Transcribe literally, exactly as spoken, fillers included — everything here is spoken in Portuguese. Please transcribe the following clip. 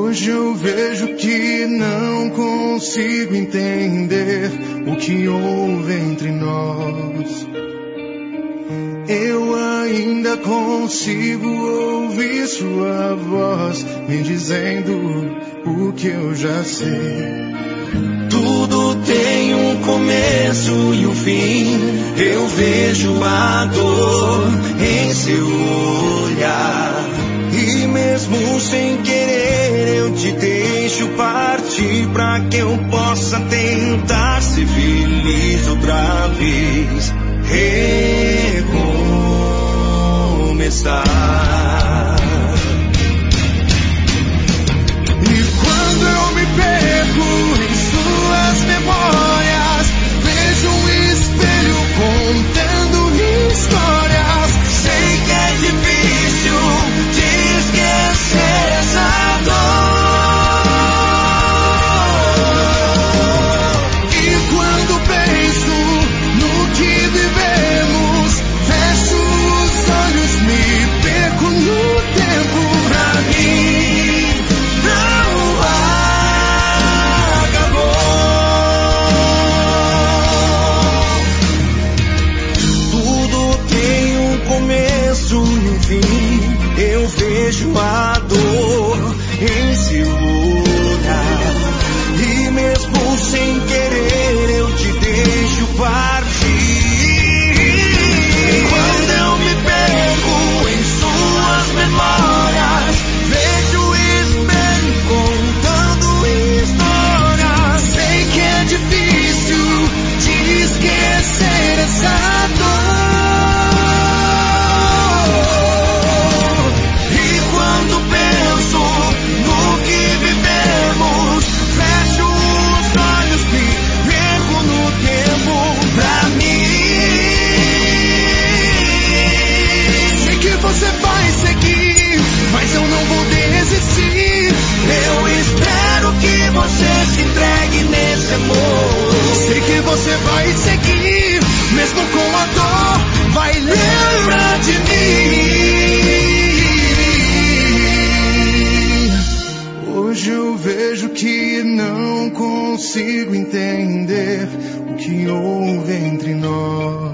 Hoje eu vejo que não consigo entender o que houve entre nós. Eu ainda consigo ouvir sua voz me dizendo o que eu já sei. Tudo tem um começo e um fim. Eu vejo a dor em seu olhar. E mesmo sem querer eu te deixo partir, pra que eu possa tentar ser feliz outra vez. Recomeçar. E quando eu me perco em suas memórias, vejo um espelho contando histórias. Sei que é difícil de esquecer essa dor. E quando penso no que vivemos, fecho os olhos, me perco no tempo. Pra mim não acabou. Tudo tem um começo e um fim. Eu vejo a dor em seu olhar. E mesmo sem querer eu te deixo partir. Quando eu me perco em suas memórias, vejo o espelho contando histórias. Sei que é difícil de esquecer essa dor. E quando penso no que vivemos, fecho os olhos, me perco no tempo. Pra mim, Sei que você vai seguir, mas eu não vou desistir. eu espero que você se entregue nesse amor. Sei que você vai seguir, mesmo com a dor, vai lembrar de mim. Hoje eu vejo que não consigo entender o que houve entre nós.